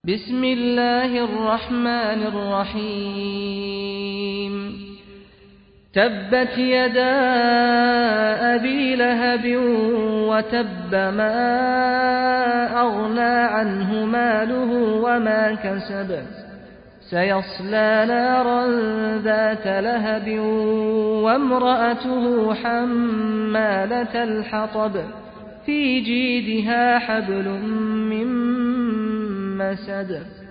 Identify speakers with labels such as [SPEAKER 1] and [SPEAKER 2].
[SPEAKER 1] بسم الله الرحمن الرحيم تبت يدا أبي لهب وتب ما أغنى عنه ماله وما كسب سيصلى نارا ذات لهب وامرأته حمالة الحطب في جيدها حبل من مسد